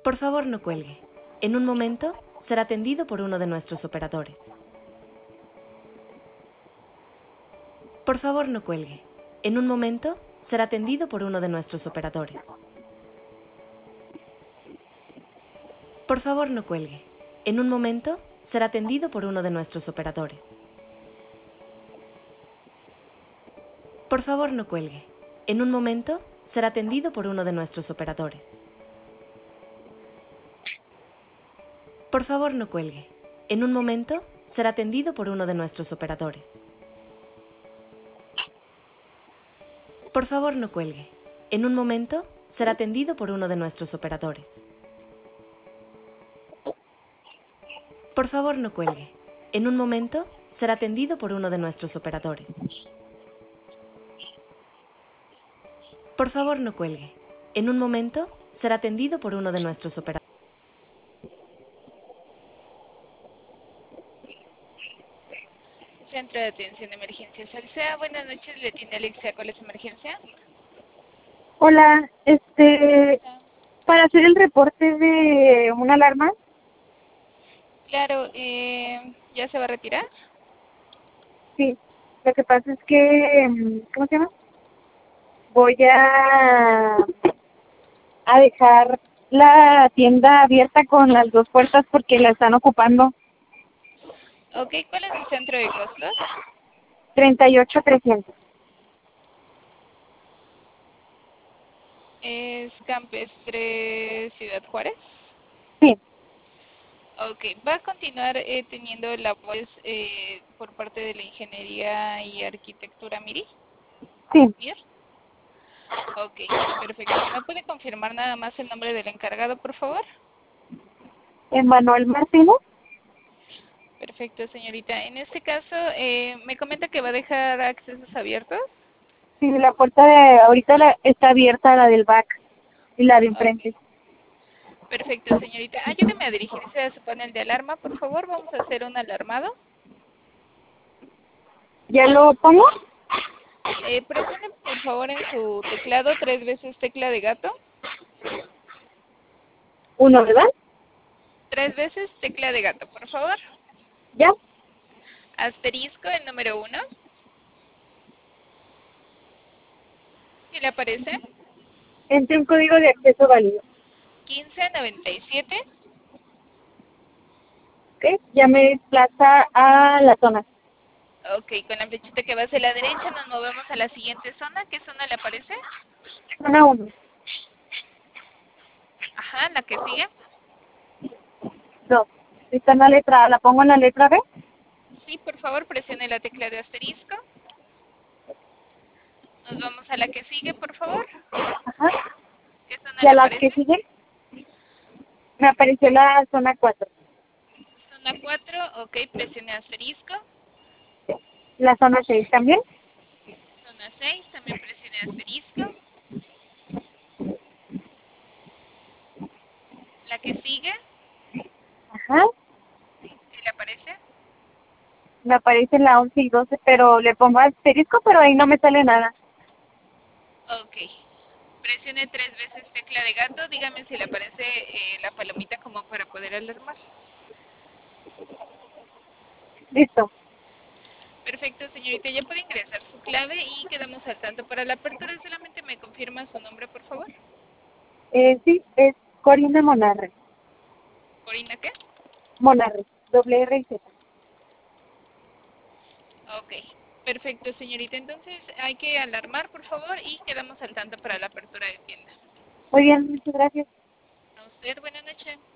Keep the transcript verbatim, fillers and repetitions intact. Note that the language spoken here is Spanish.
Por favor, no cuelgue. En un momento, será atendido por uno de nuestros operadores. Por favor, no cuelgue. En un momento, será atendido por uno de nuestros operadores. Por favor, no cuelgue. En un momento, será atendido por uno de nuestros operadores. Por favor, no cuelgue. En un momento, será atendido por uno de nuestros operadores. Por favor, no cuelgue. En un momento, será atendido por uno de nuestros operadores. Por favor, no cuelgue. En un momento, será atendido por uno de nuestros operadores. Por favor, no cuelgue. En un momento, será atendido por uno de nuestros operadores. Por favor, no cuelgue. En un momento, será atendido por uno de nuestros operadores. Centro de Atención de Emergencias Alsea. Buenas noches, le tiene Alexia. ¿Cuál es su emergencia? Hola, este, para hacer el reporte de una alarma. Claro, eh, ¿ya se va a retirar? Sí, lo que pasa es que, mm, ¿cómo se llama? Voy a, a dejar la tienda abierta con las dos puertas porque la están ocupando. Ok, ¿cuál es su centro de costos? treinta y ocho trescientos. Es Campestre Ciudad Juárez. Sí, Ok, va a continuar eh, teniendo la voz eh, por parte de la Ingeniería y Arquitectura MIRI. sí. ¿Mir? Ok, perfecto. ¿Me puede confirmar nada más el nombre del encargado, por favor? Emanuel Martínez. Perfecto, señorita. En este caso, eh, me comenta que va a dejar accesos abiertos. Sí, la puerta de ahorita la, está abierta, la del back y la de Ok, enfrente. perfecto, señorita. Ayúdeme a dirigirse a su panel de alarma, por favor. Vamos a hacer un alarmado. ¿Ya lo pongo? Eh, presione, por favor, en su teclado tres veces tecla de gato. Uno, ¿verdad? Tres veces tecla de gato, por favor. ¿Ya? Asterisco, el número uno. ¿Sí le aparece? Entre un código de acceso válido. quince noventa y siete. ¿Ok? Ya me desplaza a la zona. Ok, con la flechita que va hacia la derecha nos movemos a la siguiente zona. ¿Qué zona le aparece? Zona uno. Ajá, la que sigue. dos. Está en la letra A. ¿La pongo en la letra B? Sí, por favor, presione la tecla de asterisco. Nos vamos a la que sigue, por favor. Ajá. ¿Qué zona ¿Y le a la que aparece? sigue? Me apareció la zona cuatro. Zona cuatro, ok, presione asterisco. La zona seis también. Zona seis, también presione asterisco. La que sigue, Ajá. ¿qué le aparece? Me aparece la once y doce, pero le pongo asterisco, pero ahí no me sale nada. Ok. Presione tres veces tecla de gato. Dígame si le aparece eh, la palomita como para poder alarmar. Listo. Perfecto, señorita. Ya puede ingresar su clave y quedamos al tanto. Para la apertura solamente me confirma su nombre, por favor. Eh, sí, es Corina Monarre. ¿Corina qué? Monarre. Doble R y Z. Ok. Perfecto, señorita. Entonces hay que alarmar, por favor, y quedamos al tanto para la apertura de tienda. Muy bien, muchas gracias. A usted, buenas noches.